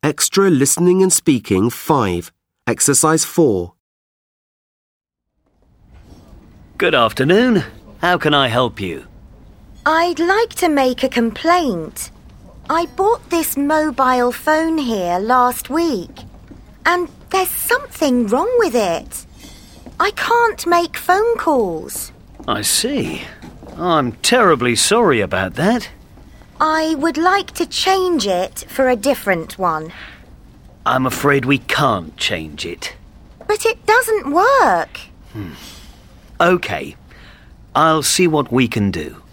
Extra Listening and Speaking 5, Exercise 4. Good afternoon. How can I help you? I'd like to make a complaint. I bought this mobile phone here last week, and there's something wrong with it. I can't make phone calls. I see. I'm terribly sorry about that. I would like to change it for a different one. I'm afraid we can't change it. But it doesn't work. OK. I'll see what we can do.